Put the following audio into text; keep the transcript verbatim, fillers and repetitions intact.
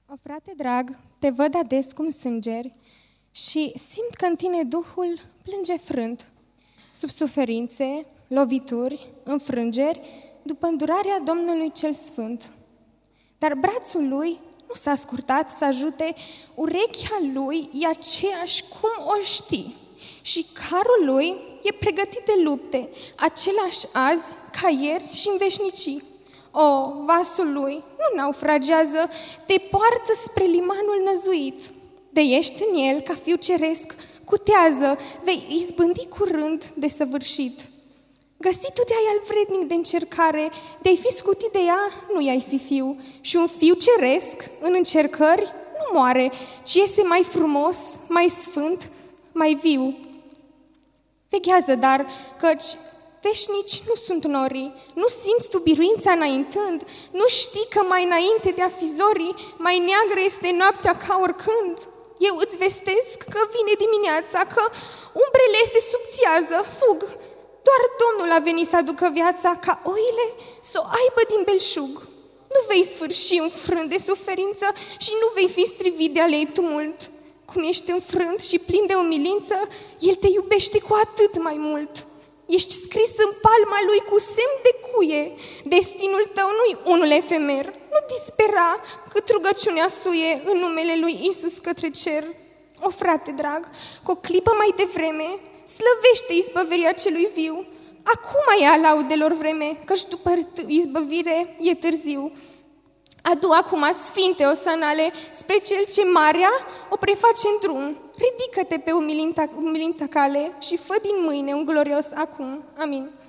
O, frate drag, te văd ades cum sângeri și simt că în tine Duhul plânge frânt, sub suferințe, lovituri, înfrângeri, după îndurarea Domnului cel Sfânt. Dar brațul lui nu s-a scurtat să ajute, urechea lui e aceeași cum o știi și carul lui e pregătit de lupte, același azi ca ieri și în veșnicii. O, vasul lui nu naufragează, te poartă spre limanul năzuit. De ești în el ca fiu ceresc, cutează, vei izbândi curând de săvârșit. Găsit tu de-ai al vrednic de încercare, de-ai fi scutit de ea, nu i-ai fi fiu. Și un fiu ceresc, în încercări, nu moare, ci iese mai frumos, mai sfânt, mai viu. Veghează, dar, căci veșnici nu sunt norii, nu simți tu biruința înaintând, nu știi că mai înainte de a fi zorii, mai neagră este noaptea ca oricând. Eu îți vestesc că vine dimineața, că umbrele se subțiază, fug. Doar Domnul a venit să aducă viața, ca oile să o aibă din belșug. Nu vei sfârși înfrânt de suferință și nu vei fi strivit de alei tumult. Cum ești înfrânt și plin de umilință, El te iubește cu atât mai mult. Ești scris în palma Lui cu semn de cuie. Destinul tău nu-i unul efemer. Nu dispera cât rugăciunea suie în numele Lui Iisus către cer. O, frate drag, cu o clipă mai devreme, slăvește izbăvirea celui viu. Acum e a laudelor vreme, căci după izbăvire e târziu. Adu acum sfinte osanale spre cel ce marea o preface în drum. Ridică-te pe umilinta, umilinta cale și fă din mâine un glorios acum. Amin.